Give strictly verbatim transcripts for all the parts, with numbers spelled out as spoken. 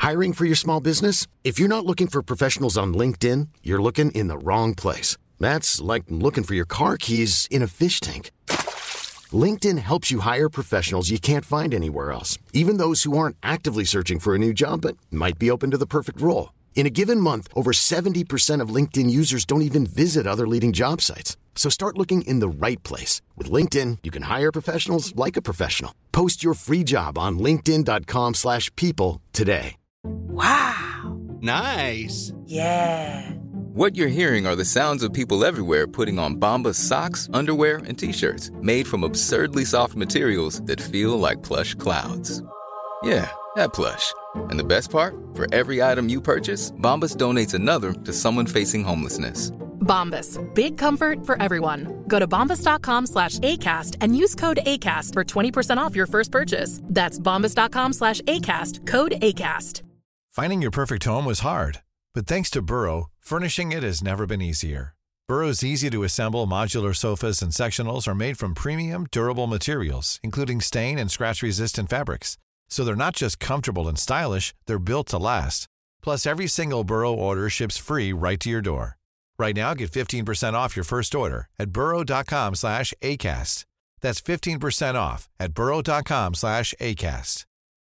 Hiring for your small business? If you're not looking for professionals on LinkedIn, you're looking in the wrong place. That's like looking for your car keys in a fish tank. LinkedIn helps you hire professionals you can't find anywhere else, even those who aren't actively searching for a new job but might be open to the perfect role. In a given month, over seventy percent of LinkedIn users don't even visit other leading job sites. So start looking in the right place. With LinkedIn, you can hire professionals like a professional. Post your free job on linkedin.com slash people today. Wow. Nice. Yeah. What you're hearing are the sounds of people everywhere putting on Bombas socks, underwear, and T-shirts made from absurdly soft materials that feel like plush clouds. Yeah, that plush. And the best part? For every item you purchase, Bombas donates another to someone facing homelessness. Bombas. Big comfort for everyone. Go to bombas.com slash ACAST and use code ACAST for twenty percent off your first purchase. That's bombas.com slash ACAST. Code ACAST. Finding your perfect home was hard, but thanks to Burrow, furnishing it has never been easier. Burrow's easy-to-assemble modular sofas and sectionals are made from premium, durable materials, including stain and scratch-resistant fabrics. So they're not just comfortable and stylish, they're built to last. Plus, every single Burrow order ships free right to your door. Right now, get fifteen percent off your first order at burrow.com slash ACAST. That's fifteen percent off at burrow.com slash ACAST.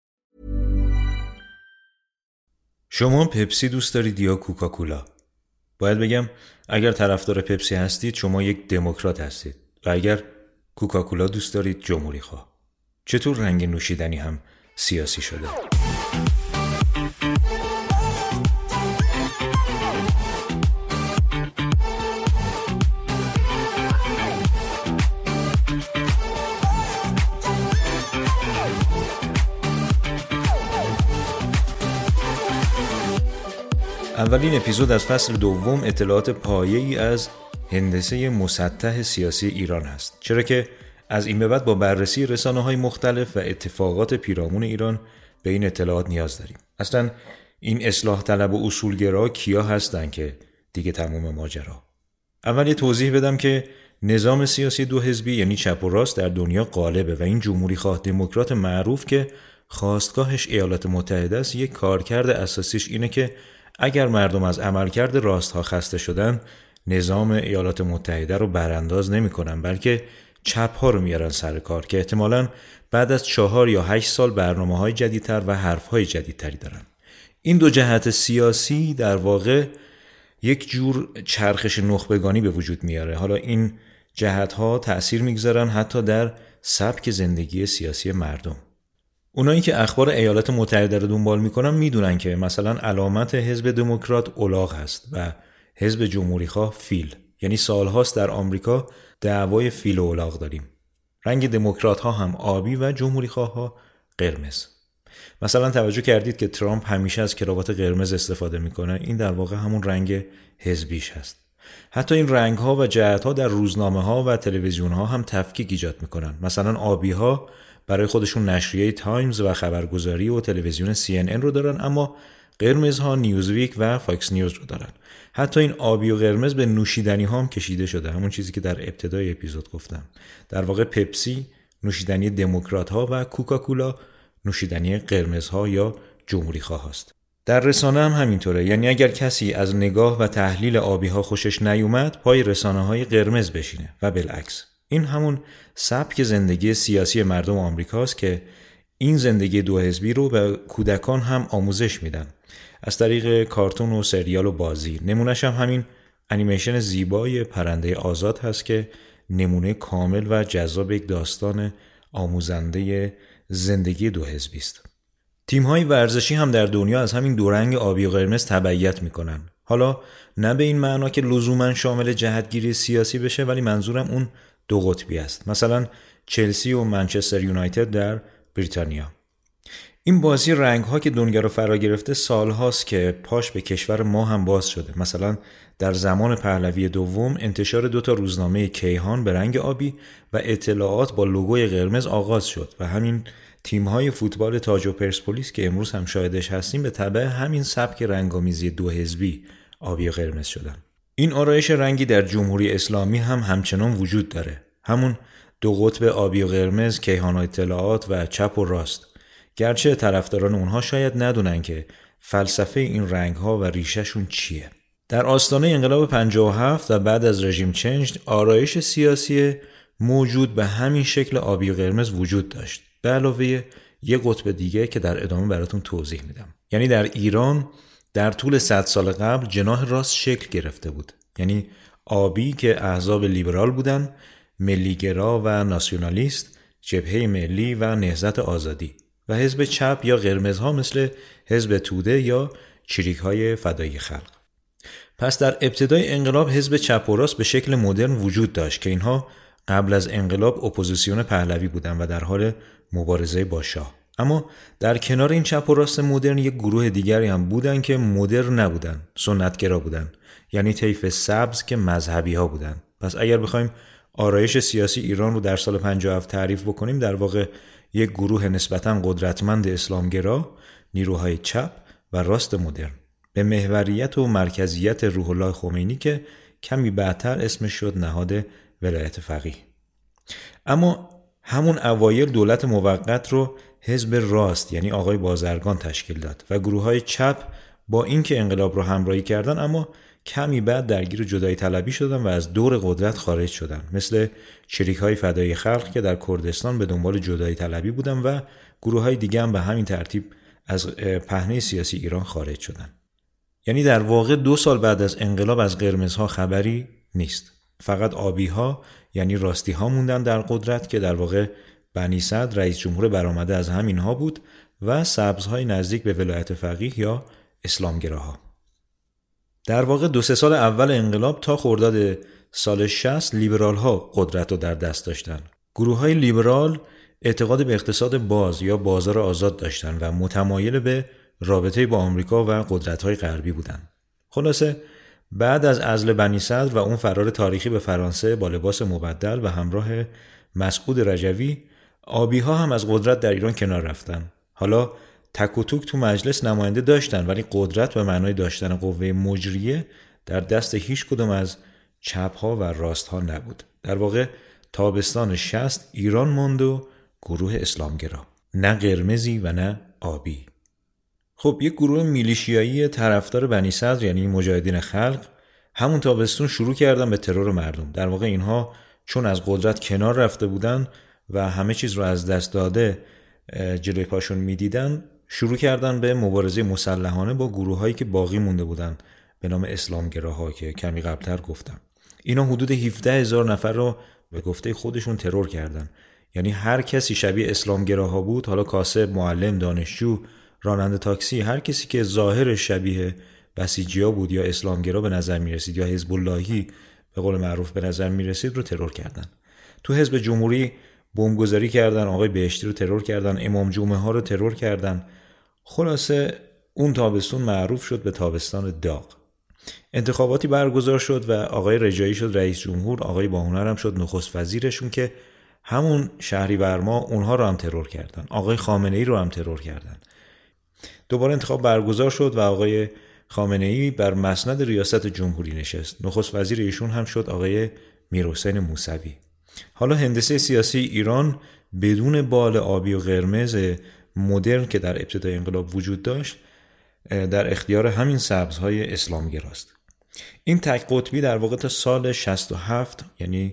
شما پپسی دوست دارید یا کوکاکولا؟ باید بگم اگر طرفدار پپسی هستید شما یک دموکرات هستید و اگر کوکاکولا دوست دارید جمهوری خواه. چطور رنگ نوشیدنی هم سیاسی شده؟ اولین اپیزود از فصل دوم اطلاعات پایه‌ای از هندسه مسطح سیاسی ایران است، چرا که از این به بعد با بررسی رسانه‌های مختلف و اتفاقات پیرامون ایران به این اطلاعات نیاز داریم. اصلا این اصلاح طلب و اصولگرا کیا هستن که دیگه تمام ماجرا؟ اول یه توضیح بدم که نظام سیاسی دو حزبی یعنی چپ و راست در دنیا غالبه و این جمهوری خواه دموکرات معروف که خاستگاهش ایالات متحده است، یک کارکرد اساسیش اینه که اگر مردم از عملکرد راست‌ها خسته شدن، نظام ایالات متحده رو برانداز نمی‌کنن، بلکه چپ‌ها رو میارن سر کار که احتمالاً بعد از چهار یا هشت سال برنامه‌های جدیدتر و حرف‌های جدیدتری دارن. این دو جهت سیاسی در واقع یک جور چرخش نخبگانی به وجود میاره. حالا این جهت‌ها تأثیر میگذارن حتی در سبک زندگی سیاسی مردم. اونایی که اخبار ایالات متحده رو دنبال میکنن میدونن که مثلا علامت حزب دموکرات الاغ هست و حزب جمهوری خواه فیل. یعنی سالهاست در آمریکا دعوای فیل و الاغ داریم. رنگ دموکرات ها هم آبی و جمهوری خواه ها قرمز. مثلا توجه کردید که ترامپ همیشه از کراوات قرمز استفاده میکنه؟ این در واقع همون رنگ حزبیش هست. حتی این رنگ ها و جهت ها در روزنامه ها و تلویزیون ها هم تفکیک ایجاد میکنن. مثلا آبی ها برای خودشون نشریه تایمز و خبرگزاری و تلویزیون سی ان ان رو دارن، اما قرمزها نیوزویک و فاکس نیوز رو دارن. حتی این آبی و قرمز به نوشیدنی ها هم کشیده شده، همون چیزی که در ابتدای اپیزود گفتم. در واقع پپسی نوشیدنی دموکرات ها و کوکاکولا نوشیدنی قرمز ها یا جمهوری خواه است. در رسانه هم همینطوره، یعنی اگر کسی از نگاه و تحلیل آبی ها خوشش نیومد پای رسانه های قرمز بشینه و بالعکس. این همون سبک زندگی سیاسی مردم آمریکاست که این زندگی دو حزبی رو به کودکان هم آموزش میدن از طریق کارتون و سریال و بازی. نمونهش هم همین انیمیشن زیبای پرنده آزاد هست که نمونه کامل و جذاب یک داستان آموزنده زندگی دو حزبی است. تیم‌های ورزشی هم در دنیا از همین دو رنگ آبی و قرمز تبعیت میکنن. حالا نه به این معنا که لزوما شامل جهتگیری سیاسی بشه، ولی منظورم اون دو قطبی است. مثلا چلسی و منچستر یونایتد در بریتانیا. این بازی رنگ‌ها که دنیا رو فرا گرفته سال‌هاست که پاش به کشور ما هم باز شده. مثلا در زمان پهلوی دوم انتشار دو تا روزنامه کیهان به رنگ آبی و اطلاعات با لوگوی قرمز آغاز شد و همین تیم‌های فوتبال تاج و پرسپولیس که امروز هم شاهدش هستیم به تبع همین سبک رنگامیزی دو حزبی آبی و قرمز شدن. این آرایش رنگی در جمهوری اسلامی هم همچنان وجود داره. همون دو قطب آبی و قرمز، کیهان اطلاعات و چپ و راست. گرچه طرفداران اونها شاید ندونن که فلسفه این رنگ‌ها و ریشه‌شون چیه؟ در آستانه انقلاب پنجاه و هفت و بعد از رژیم چنج آرایش سیاسی موجود به همین شکل آبی و قرمز وجود داشت، به علاوه یک قطب دیگه که در ادامه براتون توضیح میدم. یعنی در ایران در طول صد سال قبل جناح راست شکل گرفته بود، یعنی آبی که احزاب لیبرال بودن، ملیگرا و ناسیونالیست، جبهه ملی و نهضت آزادی، و حزب چپ یا قرمزها مثل حزب توده یا چریک‌های فدایی خلق. پس در ابتدای انقلاب حزب چپ و راست به شکل مدرن وجود داشت که اینها قبل از انقلاب اپوزیسیون پهلوی بودن و در حال مبارزه با شاه. اما در کنار این چپ و راست مدرن یک گروه دیگری هم بودن که مدرن نبودن، سنتگرا بودن، یعنی طیف سبز که مذهبی ها بودن. پس اگر بخوایم آرایش سیاسی ایران رو در سال پنجاه و هفت تعریف بکنیم، در واقع یک گروه نسبتاً قدرتمند اسلامگرا، نیروهای چپ و راست مدرن به محوریت و مرکزیت روح الله خمینی که کمی بعدتر اسمش شد نهاد ولایت فقیه. اما همون اوایل دولت موقت رو حزب راست یعنی آقای بازرگان تشکیل داد و گروه‌های چپ با اینکه انقلاب رو همراهی کردن اما کمی بعد درگیر جدایی طلبی شدن و از دور قدرت خارج شدن، مثل چریک‌های فدایی خلق که در کردستان به دنبال جدایی طلبی بودن و گروه‌های دیگه هم به همین ترتیب از پهنه سیاسی ایران خارج شدن. یعنی در واقع دو سال بعد از انقلاب از قرمزها خبری نیست. فقط آبی‌ها یعنی راستی‌ها موندن در قدرت که در واقع بنی صدر رئیس جمهور برآمده از همینها بود و سبزهای نزدیک به ولایت فقیه یا اسلامگراها. در واقع دو سه سال اول انقلاب تا خرداد سال شصت لیبرال ها قدرت رو در دست داشتن. گروه های لیبرال اعتقاد به اقتصاد باز یا بازار آزاد داشتن و متمایل به رابطه با آمریکا و قدرت های غربی بودن. خلاصه بعد از عزل بنی صدر و اون فرار تاریخی به فرانسه با لباس مبدل و همراه مسعود رجوی، آبی ها هم از قدرت در ایران کنار رفتن. حالا تک و توک تو مجلس نماینده داشتن ولی قدرت به معنای داشتن قوه مجریه در دست هیچ کدوم از چپ ها و راست ها نبود. در واقع تابستان شصت ایران ماند و گروه اسلامگرا، نه قرمزی و نه آبی. خب یک گروه میلیشیایی طرفدار بنی صدر یعنی مجاهدین خلق همون تابستون شروع کردن به ترور مردم. در واقع اینها چون از قدرت کنار رفته بودن و همه چیز رو از دست داده جلوی پاشون میدیدن، شروع کردن به مبارزه مسلحانه با گروهایی که باقی مونده بودن به نام اسلامگراها که کمی قبلتر گفتم. اینا حدود هفده هزار نفر رو به گفته خودشون ترور کردن. یعنی هر کسی شبیه اسلامگراها بود، حالا کاسب، معلم، دانشجو، راننده تاکسی، هر کسی که ظاهر شبیه بسیجیا بود یا اسلامگرا به نظر می رسید یا حزب اللهی به قول معروف به نظر می رسید رو ترور کردن. تو حزب جمهوری بمبگذاری کردن، آقای بهشتی رو ترور کردن، امام جمعه ها رو ترور کردن. خلاصه اون تابستون معروف شد به تابستان داغ. انتخاباتی برگزار شد و آقای رجایی شد رئیس جمهور، آقای باهنر هم شد نخست وزیرشون که همون شهریور ماه اونها رو هم ترور کردن. آقای خامنه ای رو هم ترور کردن. دوباره انتخاب برگزار شد و آقای خامنه ای بر مسند ریاست جمهوری نشست. نخست وزیر ایشون هم شد آقای میرحسین موسوی. حالا هندسه سیاسی ایران بدون بال آبی و قرمز مدرن که در ابتدای انقلاب وجود داشت در اختیار همین سبزهای اسلامگراست. این تک قطبی در واقع تا سال شصت و هفت یعنی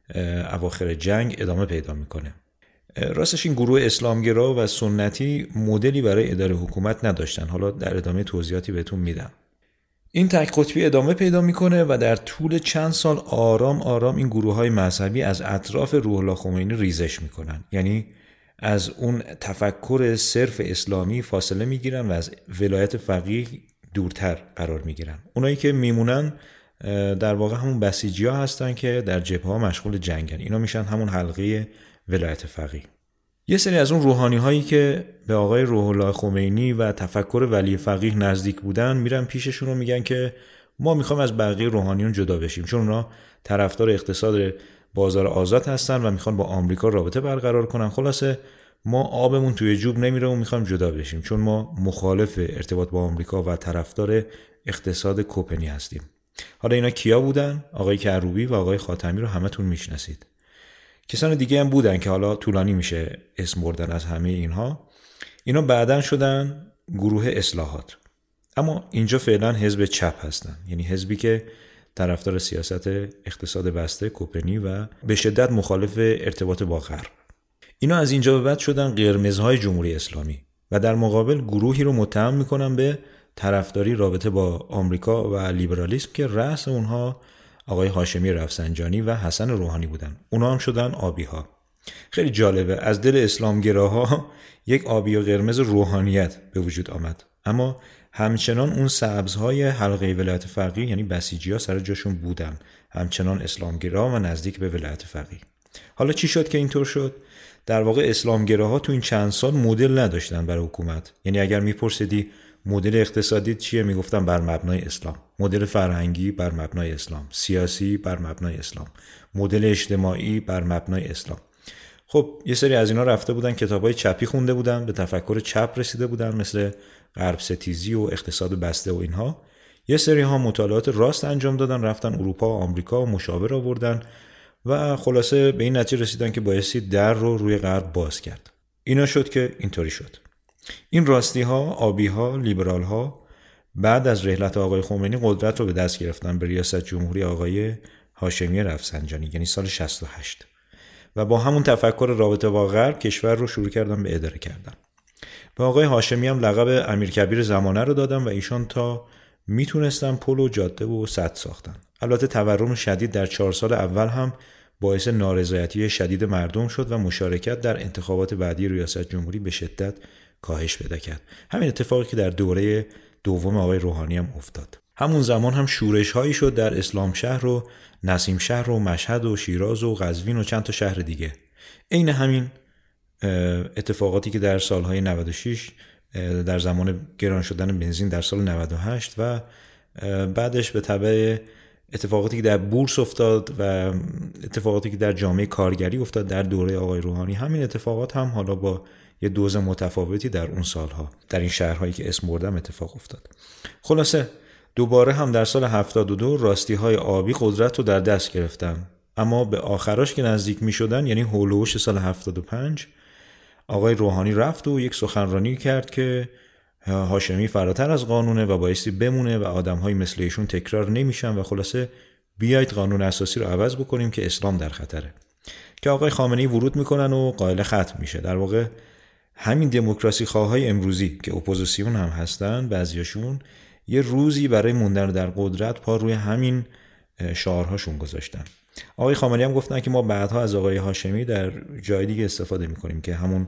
اواخر جنگ ادامه پیدا میکنه. راستش این گروه اسلامگرا و سنتی مدلی برای اداره حکومت نداشتن. حالا در ادامه توضیحاتی بهتون میدم. این تک قطبی ادامه پیدا میکنه و در طول چند سال آرام آرام این گروه‌های مذهبی از اطراف روح الله خمینی ریزش میکنن. یعنی از اون تفکر صرف اسلامی فاصله میگیرن و از ولایت فقیه دورتر قرار میگیرن. اونایی که میمونن در واقع همون بسیجی‌ها هستن که در جبهه‌ها مشغول جنگن. اینا میشن همون حلقه ولایت فقیه. یه سری از اون روحانی هایی که به آقای روح الله خمینی و تفکر ولی فقیه نزدیک بودن میرن پیششون رو میگن که ما میخوایم از بقیه روحانیون جدا بشیم، چون اونا طرفدار اقتصاد بازار آزاد هستن و میخوان با آمریکا رابطه برقرار کنن. خلاصه ما آبمون توی جوب نمیره و میخوایم جدا بشیم، چون ما مخالف ارتباط با آمریکا و طرفدار اقتصاد کوپنی هستیم. حالا اینا کیا بودن؟ آقای کروبی و آقای خاتمی رو همتون میشناسید. کسان دیگه هم بودن که حالا طولانی میشه اسم بردن از همه اینها. اینا بعدن شدن گروه اصلاحات. اما اینجا فعلا حزب چپ هستن، یعنی حزبی که طرفدار سیاست اقتصاد بسته کوپنی و به شدت مخالف ارتباط با غرب. اینا از اینجا به بعد شدن قرمزهای جمهوری اسلامی و در مقابل گروهی رو متهم میکنن به طرفداری رابطه با آمریکا و لیبرالیسم که رأس اونها آقای هاشمی رفسنجانی و حسن روحانی بودن. اونها هم شدن آبی‌ها. خیلی جالبه، از دل اسلامگراها یک آبی و قرمز روحانیت به وجود آمد، اما همچنان اون سبزهای حلقه ولایت فقیه یعنی بسیجی‌ها سر جاشون بودن، همچنان اسلامگرا و نزدیک به ولایت فقیه. حالا چی شد که اینطور شد؟ در واقع اسلامگراها تو این چند سال مدل نداشتن برای حکومت. یعنی اگر میپرسیدی مدل اقتصادی چیه، میگفتن بر مبنای اسلام. مدل فرهنگی بر مبنای اسلام، سیاسی بر مبنای اسلام، مدل اجتماعی بر مبنای اسلام. خب یه سری از اینا رفته بودن کتابای چپی خونده بودن، به تفکر چپ رسیده بودن مثل غرب ستیزی و اقتصاد بسته و اینها. یه سری ها مطالعات راست انجام دادن، رفتن اروپا و آمریکا و مشاور آوردن و خلاصه به این نتیجه رسیدن که بایستی در رو روی غرب باز کرد. اینا شد که اینطوری شد. این راستی ها، آبی ها، لیبرال ها بعد از رحلت آقای خمینی قدرت رو به دست گرفتن به ریاست جمهوری آقای هاشمی رفسنجانی، یعنی سال شصت و هشت، و با همون تفکر رابطه با غرب کشور رو شروع کردن به اداره کردن. به آقای هاشمی هم لقب امیرکبیر زمانه رو دادن و ایشان تا میتونستن پل و جاده و سد ساختن. البته تورم شدید در چهار سال اول هم باعث نارضایتی شدید مردم شد و مشارکت در انتخابات بعدی ریاست جمهوری به شدت کاهش پیدا کرد. همین اتفاقی که در دوره دوم آقای روحانی هم افتاد. همون زمان هم شورش هایی شد در اسلام شهر و نسیم شهر و مشهد و شیراز و قزوین و چند تا شهر دیگه. عین همین اتفاقاتی که در سالهای نود و شش در زمان گران شدن بنزین در سال نود و هشت و بعدش به تبع اتفاقاتی که در بورس افتاد و اتفاقاتی که در جامعه کارگری افتاد در دوره آقای روحانی، همین اتفاقات هم حالا با یه دوز متفاوتی در اون سالها در این شهرهایی که اسم بردم اتفاق افتاد. خلاصه دوباره هم در سال هفتاد و دو راستی های آبی قدرت رو در دست گرفتن، اما به آخراش که نزدیک می شدن، یعنی هولوش سال هفتاد و پنج، آقای روحانی رفت و یک سخنرانی کرد که هاشمی فراتر از قانونه و بایستی بمونه و آدم‌های مثل ایشون تکرار نمیشن و خلاصه بیایید قانون اساسی رو عوض بکنیم که اسلام در خطره. که آقای خامنه‌ای ورود میکنن و قائل ختم میشه. در واقع همین دموکراسی خواهای امروزی که اپوزیسیون هم هستن، بعضیاشون یه روزی برای موندن در قدرت پا روی همین شعارهاشون گذاشتن. آقای خامنه‌ای هم گفتن که ما بعدها از آقای هاشمی در جای دیگه استفاده میکنیم که همون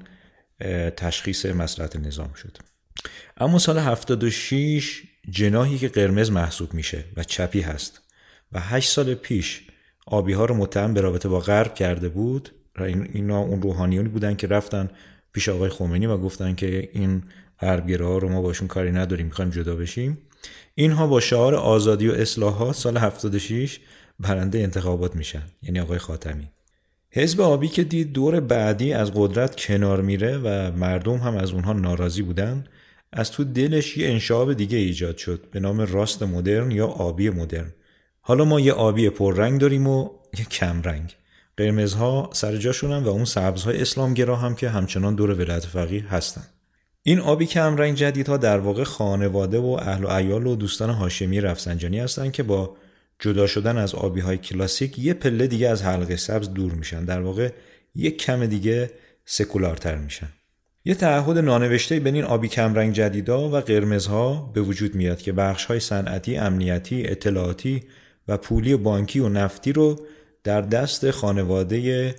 تشخیص مصلحت نظام شد. اما سال هفتاد و شش جناحی که قرمز محسوب میشه و چپی هست و هشت سال پیش آبی ها رو متهم به رابطه با غرب کرده بود، اینا اون روحانیونی بودن که رفتن پیش آقای خمینی و گفتن که این غربگراها رو ما باشون کاری نداریم، میخوایم جدا بشیم. اینها با شعار آزادی و اصلاحات سال هفتاد و شش برنده انتخابات میشن، یعنی آقای خاتمی. حزب آبی که دید دور بعدی از قدرت کنار میره و مردم هم از اونها ناراضی بودن، از تو دلش یه انشعاب دیگه ایجاد شد به نام راست مدرن یا آبی مدرن. حالا ما یه آبی پررنگ داریم و یه کم رنگ. قرمزها سر جاشونن و اون سبزهای اسلامگرا هم که همچنان دور ولایت فقیه هستن. این آبی کم رنگ جدیدها در واقع خانواده و اهل و عیال و دوستان هاشمی رفسنجانی هستن که با جدا شدن از آبی‌های کلاسیک یه پله دیگه از حلقه سبز دور میشن. در واقع یه کم دیگه سکولارتر میشن. یه تعهد نانوشته بین این آبی کمرنگ جدیدا و قرمزها به وجود میاد که بخش‌های صنعتی، امنیتی، اطلاعاتی و پولی بانکی و نفتی رو در دست خانواده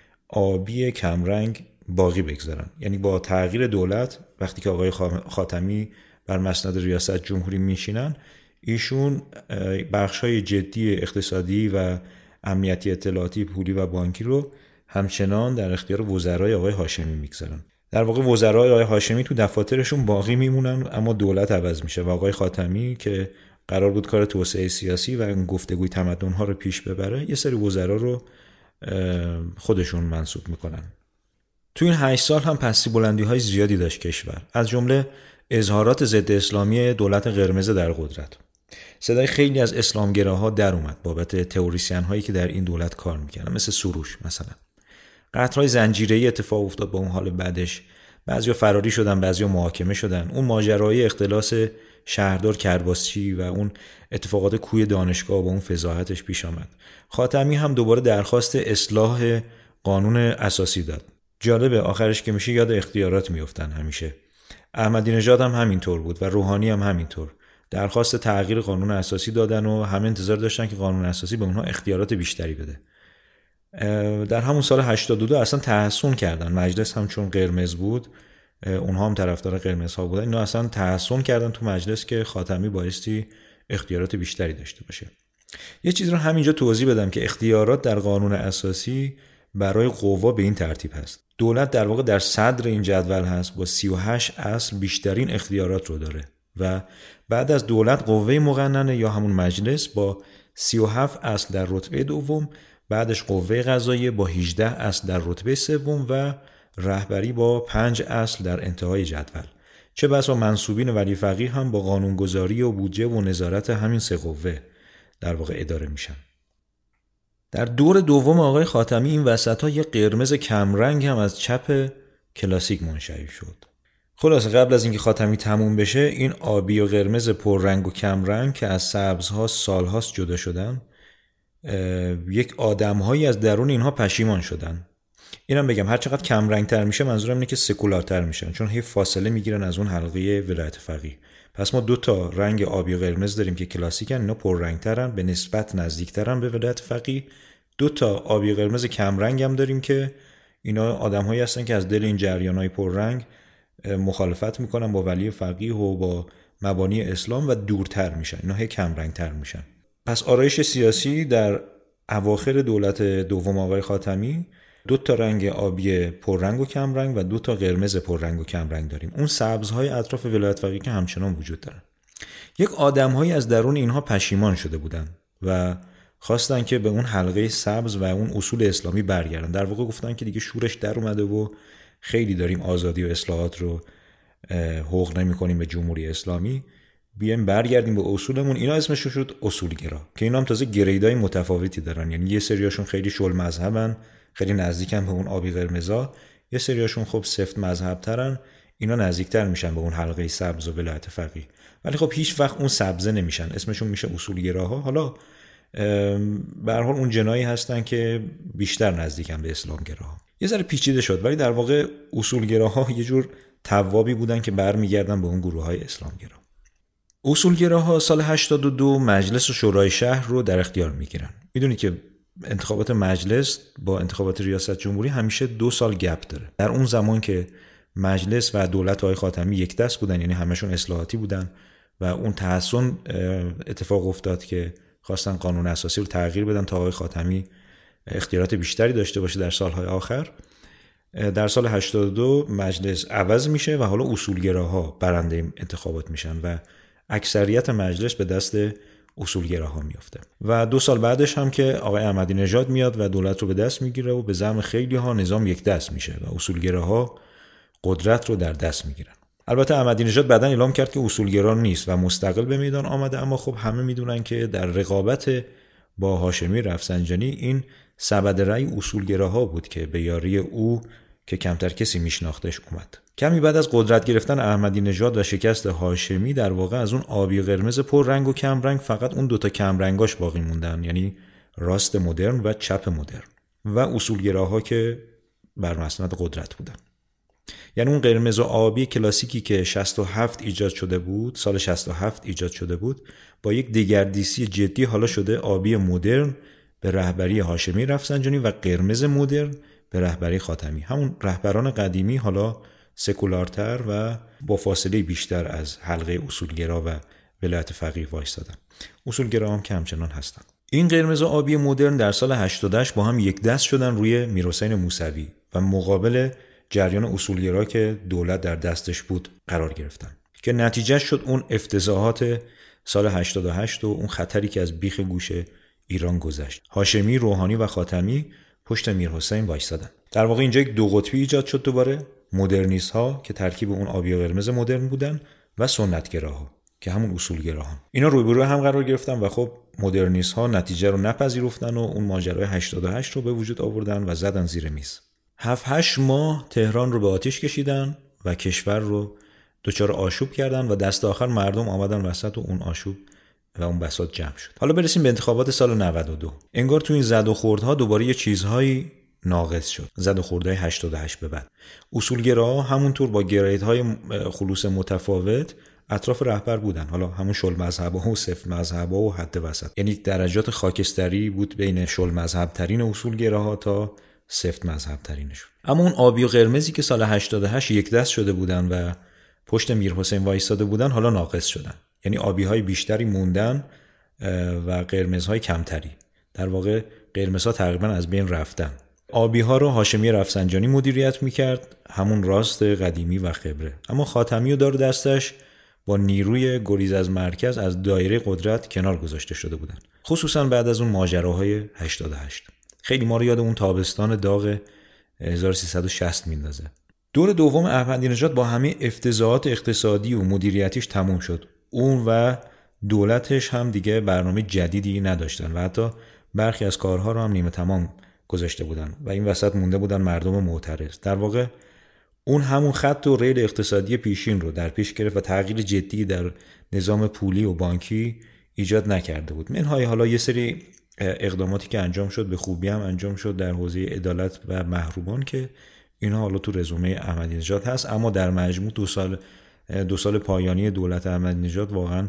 آبی کمرنگ باقی بگذارن. یعنی با تغییر دولت وقتی که آقای خاتمی بر مسند ریاست جمهوری میشینن، ایشون بخش‌های جدی اقتصادی و امنیتی، اطلاعاتی، پولی و بانکی رو همچنان در اختیار وزرای آقای هاشمی میگذارن. در واقع وزرای آقای هاشمی تو دفاترشون باقی میمونن، اما دولت عوض میشه و آقای خاتمی که قرار بود کار توسعه سیاسی و گفتگوی تمدن‌ها رو پیش ببره، یه سری وزرا رو خودشون منصوب میکنن. تو این هشت سال هم پستی بلندی‌های زیادی داشت کشور، از جمله اظهارات ضد اسلامی دولت قرمز در قدرت. صدای خیلی از اسلامگراها در اومد بابت تئوریسین هایی که در این دولت کار میکنن، مثل سروش مثلا. قتل‌های زنجیره‌ای اتفاق افتاد با اون حال بعدش، بعضیا فراری شدن، بعضیا محاکمه شدن. اون ماجرای اختلاس شهردار کرباسچی و اون اتفاقات کوی دانشگاه با اون فضاحتش پیش آمد. خاتمی هم دوباره درخواست اصلاح قانون اساسی داد. جالبه آخرش که میشه یاد اختیارات میافتن همیشه. احمدی نژاد هم همینطور بود و روحانی هم همینطور. درخواست تغییر قانون اساسی دادن و همه انتظار داشتن که قانون اساسی به اونها اختیارات بیشتری بده. در همون سال هشتاد و دو اصلا تحسن کردن. مجلس هم چون قرمز بود، اونها هم طرفدار قرمزها بودن، اینا اصلا تحسن کردن تو مجلس که خاتمی بایستی اختیارات بیشتری داشته باشه. یه چیز رو همینجا توضیح بدم که اختیارات در قانون اساسی برای قوا به این ترتیب هست. دولت در واقع در صدر این جدول هست، با سی و هشت اصل بیشترین اختیارات رو داره و بعد از دولت قوه مقننه یا همون مجلس با سی و هفت اصل در رتبه دوم، بعدش قوه قضاییه با هجده اصل در رتبه سوم و رهبری با پنج اصل در انتهای جدول. چه بسا منصوبین ولی فقیه هم با قانونگذاری و بودجه و نظارت همین سه قوه در واقع اداره میشن. در دور دوم آقای خاتمی این وسط ها یه قرمز کمرنگ هم از چپ کلاسیک منشعب شد. خلاصه قبل از اینکه خاتمی تموم بشه، این آبی و قرمز پررنگ و کمرنگ که از سبزها سالهاست جدا شدن، یک آدمهایی از درون اینها پشیمان شدن. اینم بگم هر چقدر کم رنگ تر میشه منظورم اینه که سکولارتر میشن، چون هی فاصله میگیرن از اون حلقه ولایت فقیه. پس ما دو تا رنگ آبی و قرمز داریم که کلاسیکن، اینا پررنگترن، به نسبت نزدیکترن به ولایت فقیه. دو تا آبی و قرمز کم رنگ هم داریم که اینا آدمهایی هستن که از دل این جریانای پررنگ مخالفت میکنن با ولی فقیه و با مبانی اسلام و دورتر میشن، اینا هی کم رنگتر میشن. پس آرایش سیاسی در اواخر دولت دوم آقای خاتمی دو تا رنگ آبی پررنگ و کم رنگ و دو تا قرمز پررنگ و کم رنگ داریم. اون سبزهای اطراف ولایت فقیه که همچنان وجود دارن. یک آدمهایی از درون اینها پشیمان شده بودن و خواستن که به اون حلقه سبز و اون اصول اسلامی برگردن. در واقع گفتن که دیگه شورش در اومده و خیلی داریم آزادی و اصلاحات رو حقوق نمی‌کنیم به جمهوری اسلامی، بیایم برگردیم به اصولمون. اینا اسمشون شد اصولگرا که اینا هم تازه گریدای متفاوتی دارن. یعنی یه سریاشون خیلی شل مذهبن، خیلی نزدیکن به اون آبی قرمزا، یه سریاشون خب سفت مذهب ترن، اینا نزدیکتر میشن به اون حلقه سبز و ولایت فقیه، ولی خب هیچ وقت اون سبزه نمیشن، اسمشون میشه اصولگراها. حالا به هر حال اون جنایی هستن که بیشتر نزدیکن به اسلامگراها. یه ذره پیچیده شد، ولی در واقع اصولگراها یه جور توابی بودن که برمیگردن به اون گروه‌های اسلامگرا. اصولگراها سال هشتاد و دو مجلس و شورای شهر رو در اختیار میگیرن. میدونی که انتخابات مجلس با انتخابات ریاست جمهوری همیشه دو سال گپ داره. در اون زمان که مجلس و دولت آقای خاتمی یک دست بودن، یعنی همشون اصلاحاتی بودن و اون تحسن اتفاق افتاد که خواستن قانون اساسی رو تغییر بدن تا آقای خاتمی اختیارات بیشتری داشته باشه در سالهای آخر. در سال هشتاد و دو مجلس عوض میشه و حالا اصولگراها برنده انتخابات میشن و اکثریت مجلس به دست اصولگراها میفته. و دو سال بعدش هم که آقای احمدی نژاد میاد و دولت رو به دست میگیره و به زعم خیلی ها نظام یک دست میشه و اصولگراها قدرت رو در دست میگیرن. البته احمدی نژاد بعداً اعلام کرد که اصولگرا نیست و مستقل به میدان آمده، اما خب همه میدونن که در رقابت با هاشمی رفسنجانی این سبد رأی اصولگراها بود که به یاری او که کمتر کسی میشناختش اومد. کمی بعد از قدرت گرفتن احمدی نژاد و شکست هاشمی، در واقع از اون آبی و قرمز پر رنگ و کم رنگ فقط اون دوتا کم رنگاش باقی موندن، یعنی راست مدرن و چپ مدرن و اصولگراها که بر مسند قدرت بودن. یعنی اون قرمز و آبی کلاسیکی که شصت و هفت ایجاد شده بود، سال شصت و هفت ایجاد شده بود، با یک دگردیسی جدی حالا شده آبی مدرن به رهبری هاشمی رفسنجانی و قرمز مدرن به رهبری خاتمی. همون رهبران قدیمی حالا سکولارتر و با فاصله بیشتر از حلقه اصولگرا و ولایت فقیه وایستادن. اصولگرا هم که همچنان هستن. این قرمز و آبی مدرن در سال هشتاد و هشت با هم یک دست شدن روی میرحسین موسوی و مقابل جریان اصولگرا که دولت در دستش بود قرار گرفتن، که نتیجه شد اون افتضاحات سال هشتاد و هشت و اون خطری که از بیخ گوش ایران گذشت. هاشمی، روحانی و خاتمی پشت میرحسین وایسادن. در واقع اینجا یک دو قطبی ایجاد شد دوباره، مدرنیست ها که ترکیب اون آبی و قرمز مدرن بودن و سنتگراها که همون اصولگراها. اینا روبرو هم قرار گرفتن و خب مدرنیست ها نتیجه رو نپذیرفتن و اون ماجرای هشتاد و هشت رو به وجود آوردن و زدن زیر میز. هفت هشت ماه تهران رو به آتش کشیدن و کشور رو دچار آشوب کردن و دست آخر مردم آمدن وسط و اون آشوب و اون بساط جمع شد. حالا برسیم به انتخابات سال نود و دو. انگار تو این زد و خوردها دوباره یه چیزهایی ناقص شد. زد و خوردهای هشتاد و هشت به بعد اصولگراها همونطور با گرایدهای خلوص متفاوت اطراف رهبر بودن، حالا همون شل مذهب‌ها و صفر مذهب‌ها و حد وسط، یعنی درجات خاکستری بود بین شل مذهب ترین اصولگراها تا سفت مذهب ترینشون. اما اون آبی و قرمزی که سال هشتاد و هشت یک دست شده بودن و پشت میرحسین وایساده بودن حالا ناقص شدن، یعنی آبی‌های بیشتری موندن و قرمزهای کمتری. در واقع قرمزها تقریبا از بین رفتن. آبی‌ها رو هاشمی رفسنجانی مدیریت می‌کرد، همون راست قدیمی و خبره. اما خاتمی و دار دستش با نیروی گریز از مرکز از دایره قدرت کنار گذاشته شده بودن، خصوصا بعد از اون ماجراهای هشتاد و هشت. خیلی ما رو یاد اون تابستان داغ هزار و سیصد و شصت میندازه. دور دوم احمدی نژاد با همه افتضاحات اقتصادی و مدیریتیش تموم شد. اون و دولتش هم دیگه برنامه جدیدی نداشتن و حتی برخی از کارها رو هم نیمه تمام گذاشته بودن و این وسط مونده بودن مردم معترض. در واقع اون همون خط و ریل اقتصادی پیشین رو در پیش گرفت و تغییر جدی در نظام پولی و بانکی ایجاد نکرده بود. منهای حالا یه سری اقداماتی که انجام شد به خوبی هم انجام شد در حوزه عدالت و محرومان که اینا حالا تو رزومه احمدی نژاد هست، اما در مجموع دو سال دو سال پایانی دولت احمدی نژاد واقعا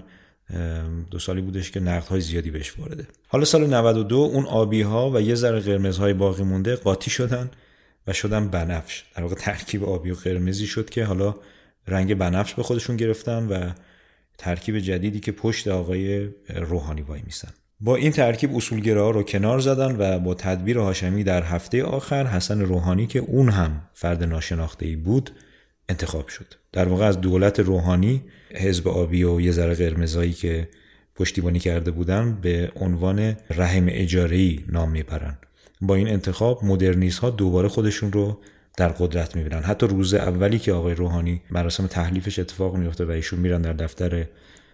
دو سالی بودش که نقدهای زیادی بهش وارده. حالا سال نود و دو اون آبی‌ها و یه ذره قرمزهای باقی مونده قاطی شدن و شدن بنفش. در واقع ترکیب آبی و قرمزی شد که حالا رنگ بنفش به خودشون گرفتن و ترکیب جدیدی که پشت آقای روحانی وای میسن. با این ترکیب اصولگراها رو کنار زدن و با تدبیر هاشمی در هفته آخر حسن روحانی که اون هم فرد ناشناخته‌ای بود انتخاب شد. در واقع از دولت روحانی حزب آبی و یه ذره قرمزایی که پشتیبانی کرده بودن به عنوان رحم اجاره‌ای نام میبرن. با این انتخاب مدرنیست‌ها دوباره خودشون رو در قدرت میبینن. حتی روز اولی که آقای روحانی مراسم تحلیفش اتفاق میفته و ایشون میرن در دفتر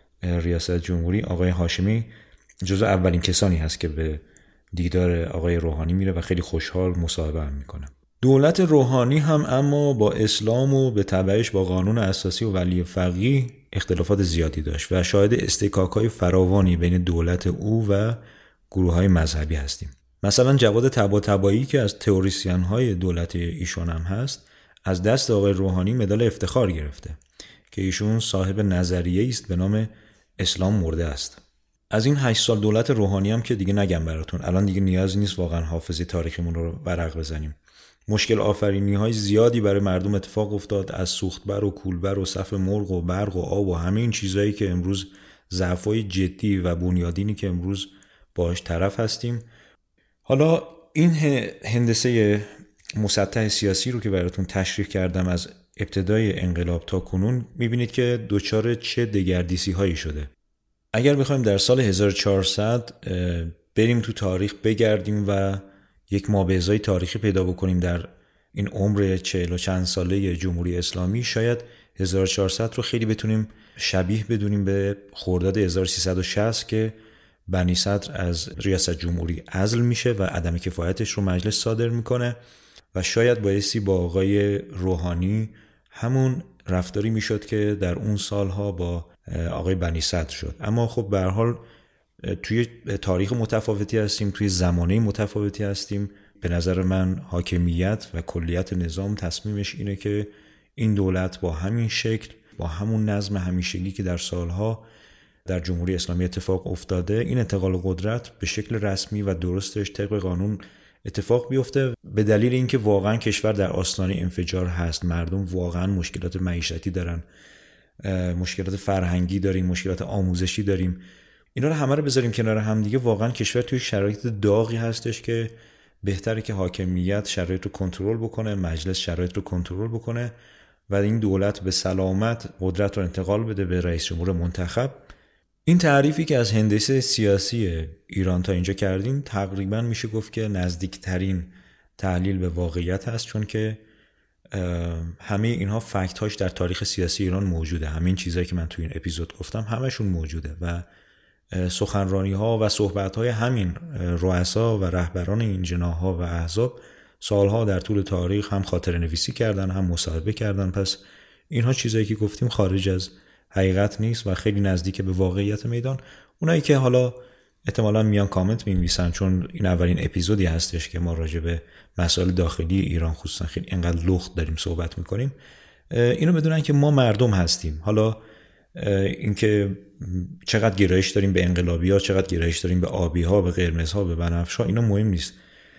ریاست جمهوری، آقای هاشمی جزو اولین کسانی هست که به دیدار آقای روحانی میره و خیلی خوشحال مصاحبه هم میکنه. دولت روحانی هم اما با اسلام و به تبعش با قانون اساسی و ولی فقیه اختلافات زیادی داشت و شاهد استکاک‌های فراوانی بین دولت او و گروه‌های مذهبی هستیم. مثلا جواد طباطبایی که از تئوریسین‌های دولت ایشون هم هست از دست آقای روحانی مدال افتخار گرفته که ایشون صاحب نظریه‌ای است به نام اسلام مرده است. از این هشت سال دولت روحانی هم که دیگه نگم براتون، الان دیگه نیازی نیست واقعا حافظه تاریخمون رو ورق بزنیم. مشکل آفرینی‌های زیادی برای مردم اتفاق افتاد، از سوختبر و کولبر و صف مرغ و برق و آب و همه این چیزایی که امروز ضعف‌های جدی و بنیادینی که امروز باهاش طرف هستیم. حالا این هندسه مسطح سیاسی رو که براتون تشریح کردم از ابتدای انقلاب تا کنون می‌بینید که دوچار چه دگردیسی هایی شده. اگر بخوایم در سال هزار و چهارصد بریم تو تاریخ بگردیم و یک مابعضای تاریخی پیدا بکنیم در این عمر چهل و چند ساله جمهوری اسلامی، شاید هزار و چهارصد رو خیلی بتونیم شبیه بدونیم به خرداد هزار و سیصد و شصت که بنی صدر از ریاست جمهوری عزل میشه و عدم کفایتش رو مجلس صادر میکنه و شاید بایستی با آقای روحانی همون رفتاری میشد که در اون سالها با آقای بنی صدر شد. اما خب به هر حال توی تاریخ متفاوتی هستیم، توی زمانه متفاوتی هستیم. به نظر من حاکمیت و کلیت نظام تصمیمش اینه که این دولت با همین شکل، با همون نظم همیشگی که در سالها در جمهوری اسلامی اتفاق افتاده، این انتقال قدرت به شکل رسمی و درستش طبق قانون اتفاق بیفته، به دلیل اینکه واقعا کشور در آستانه انفجار هست. مردم واقعا مشکلات معیشتی دارن، مشکلات فرهنگی داریم، مشکلات آموزشی داریم. اینا رو همه رو بذاریم کنار هم دیگه، واقعا کشور توی شرایط داغی هستش که بهتره که حاکمیت شرایط رو کنترل بکنه، مجلس شرایط رو کنترل بکنه و این دولت به سلامت قدرت رو انتقال بده به رئیس جمهور منتخب. این تعریفی که از هندسه سیاسی ایران تا اینجا کردیم تقریبا میشه گفت که نزدیکترین تحلیل به واقعیت هست، چون که همه اینها فکت هاش در تاریخ سیاسی ایران موجوده. همین چیزایی که من تو این اپیزود گفتم همشون موجوده و سخنرانی ها و صحبت های همین رؤسا و رهبران این جناح ها و احزاب سالها در طول تاریخ هم خاطره نویسی کردن، هم مصاحبه کردن. پس اینها چیزایی که گفتیم خارج از حقیقت نیست و خیلی نزدیک به واقعیت میدان. اونایی که حالا احتمالاً میان کامنت می‌نویسن، چون این اولین اپیزودی هستش که ما راجع به مسائل داخلی ایران خصوصا خیلی اینقدر لخت داریم صحبت میکنیم، اینو بدونن که ما مردم هستیم. حالا اینکه چقدر گرایش داریم به انقلابی‌ها، چقدر گرایش داریم به آبی‌ها، به قرمزها، به بنفش‌ها، اینا مهم نیست.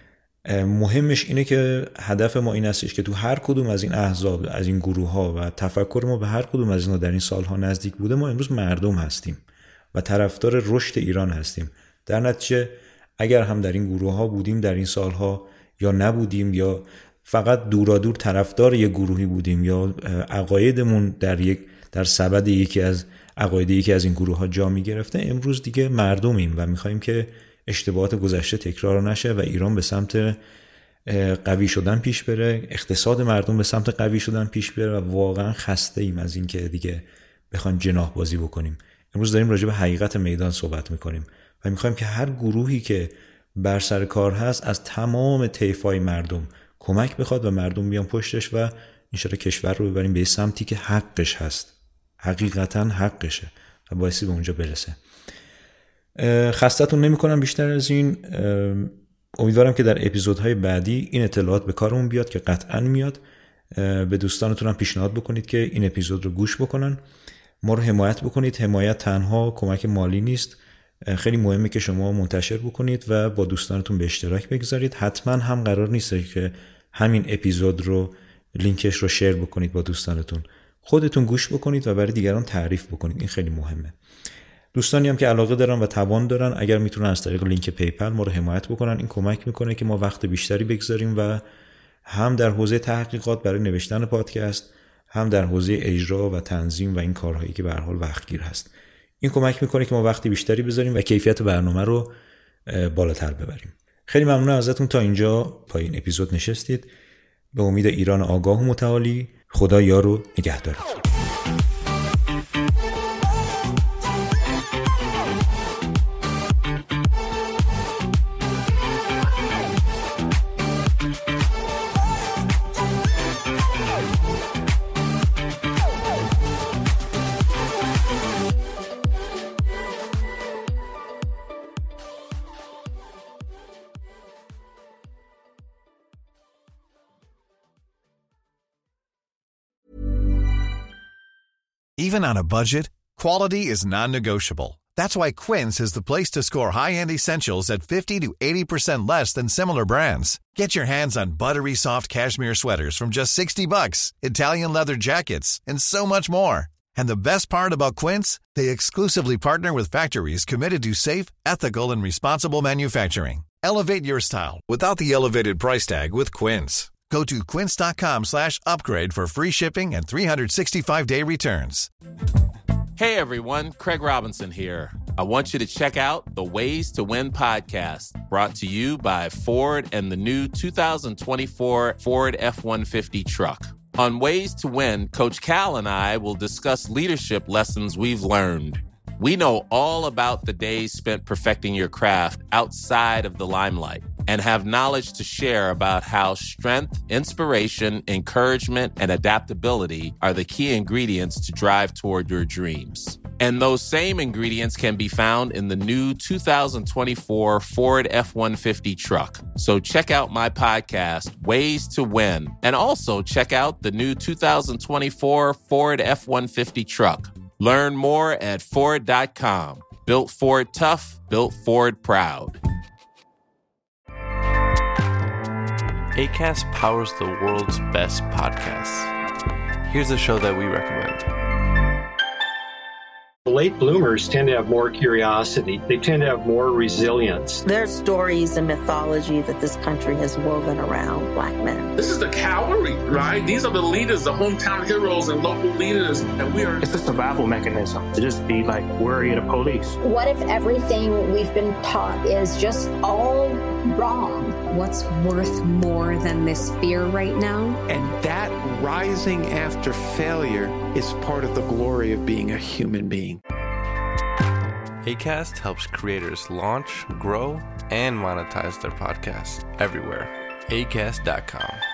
مهمش اینه که هدف ما این هستش که تو هر کدوم از این احزاب، از این گروه‌ها و تفکر ما به هر کدوم از اینا در این سال‌ها نزدیک بوده، ما امروز مردم هستیم و طرفدار رشد ایران هستیم. در نتیجه اگر هم در این گروه‌ها بودیم در این سال‌ها یا نبودیم، یا فقط دورادور طرفدار یک گروهی بودیم، یا عقایدمون در یک در سبد یکی از عقاید یکی از این گروه‌ها جا می‌گرفته، امروز دیگه مردمیم و می‌خوایم که اشتباهات گذشته تکرار نشه و ایران به سمت قوی شدن پیش بره، اقتصاد مردم به سمت قوی شدن پیش بره و واقعا خسته ایم از این که دیگه بخوایم جناح بازی بکنیم. امروز داریم راجع به حقیقت میدان صحبت می‌کنیم و می‌خوایم که هر گروهی که بر سر کار هست از تمام طیف‌های مردم کمک بخواد و مردم بیان پشتش و ان شاءالله کشور رو ببریم به سمتی که حقش هست، حقیقتا حقشه و باعثی به اونجا برسه. خستتون نمی کنم بیشتر از این. امیدوارم که در اپیزودهای بعدی این اطلاعات به کارمون بیاد که قطعا میاد. به دوستانتون هم پیشنهاد بکنید که این اپیزود رو گوش بکنن، ما رو حمایت بکنید. حمایت تنها کمک مالی نیست، خیلی مهمه که شما منتشر بکنید و با دوستانتون به اشتراک بگذارید. حتما هم قرار نیست که همین اپیزود رو لینکش رو شیر بکنید با دوستانتون، خودتون گوش بکنید و برای دیگران تعریف بکنید. این خیلی مهمه. دوستانی هم که علاقه دارن و توان دارن اگر میتونن از طریق لینک پیپل ما رو حمایت بکنن، این کمک میکنه که ما وقت بیشتری بگذاریم و هم در حوزه تحقیقات برای نوشتن پادکست، هم در حوزه اجرا و تنظیم و این کارهایی که به هر حال وقتگیر هست. این کمک میکنه که ما وقت بیشتری بذاریم و کیفیت برنامه رو بالاتر ببریم. خیلی ممنونم ازتون تا اینجا پایین اپیزود نشستید. به امید ایران آگاه و متعالی. خدا یار و نگهدارتون. Even on a budget, quality is non-negotiable. That's why Quince is the place to score high-end essentials at fifty to eighty percent less than similar brands. Get your hands on buttery soft cashmere sweaters from just sixty bucks, Italian leather jackets, and so much more. And the best part about Quince, they exclusively partner with factories committed to safe, ethical, and responsible manufacturing. Elevate your style without the elevated price tag with Quince. Go to quince.com slash upgrade for free shipping and three sixty-five day returns. Hey everyone, Craig Robinson here. I want you to check out the Ways to Win podcast, brought to you by Ford and the new two thousand twenty-four Ford F one fifty truck. On Ways to Win, Coach Cal and I will discuss leadership lessons we've learned. We know all about the days spent perfecting your craft outside of the limelight and have knowledge to share about how strength, inspiration, encouragement, and adaptability are the key ingredients to drive toward your dreams. And those same ingredients can be found in the new two thousand twenty-four Ford F one fifty truck. So check out my podcast, Ways to Win, and also check out the new two thousand twenty-four Ford F one fifty truck. Learn more at Ford dot com. Built Ford tough, built Ford proud. Acast powers the world's best podcasts. Here's a show that we recommend. Late bloomers tend to have more curiosity. They tend to have more resilience. There are stories and mythology that this country has woven around black men. This is the cavalry, right? These are the leaders, the hometown heroes and local leaders. And we are... It's a survival mechanism to just be like worried of police. What if everything we've been taught is just all wrong? What's worth more than this fear right now? And that rising after failure is part of the glory of being a human being. Acast helps creators launch, grow, and monetize their podcasts everywhere. Acast dot com.